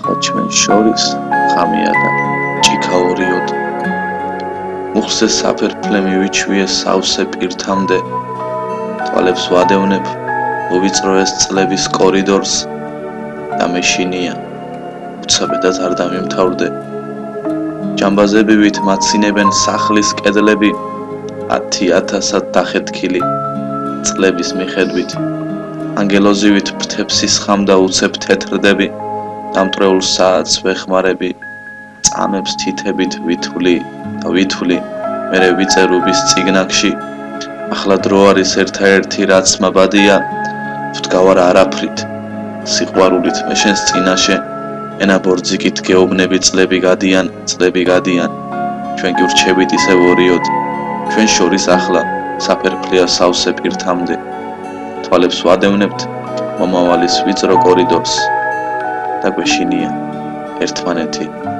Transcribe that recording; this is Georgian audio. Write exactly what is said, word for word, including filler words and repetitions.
ჩვენ შორის ხამია და ჭიქაორიოდ მუხზე საფერფლე მივიჩვიე სავსე პირთამდე თვალებს ვადევნებ მოვიწროეს წლების კორიდორს და მეშინია უცებედად არ დამიმთავრდე ჯამბაზები ვით მაცინებენ სახლის კედლები ათი ათასად დახეთქილი წლების მიხედვით ანგელოზივით ფრთებს ისხამ და უცებ თეთრდები დამტრეულ საათს ვეხმარები წამებს თითებით ვითვლი და ვითვლი მერე ვიწერუბის წიგნაკში ახლა დრო არის ერთაერთი რაც მაბადია ვდგავარ არაფრით სიყვარულით მე შენს წინაშე ენა ბორძიკით გეუბნები წლები გადიან წლები გადიან ჩვენ კი ვრჩებით ისევ ორიოდ ჩვენ შორის ახლა საფერფლეა სავსე პირთამდე თვალებს ვადევნებთ მომავალის ვიწრო კორიდორს და გვეშინია ერთმანეთი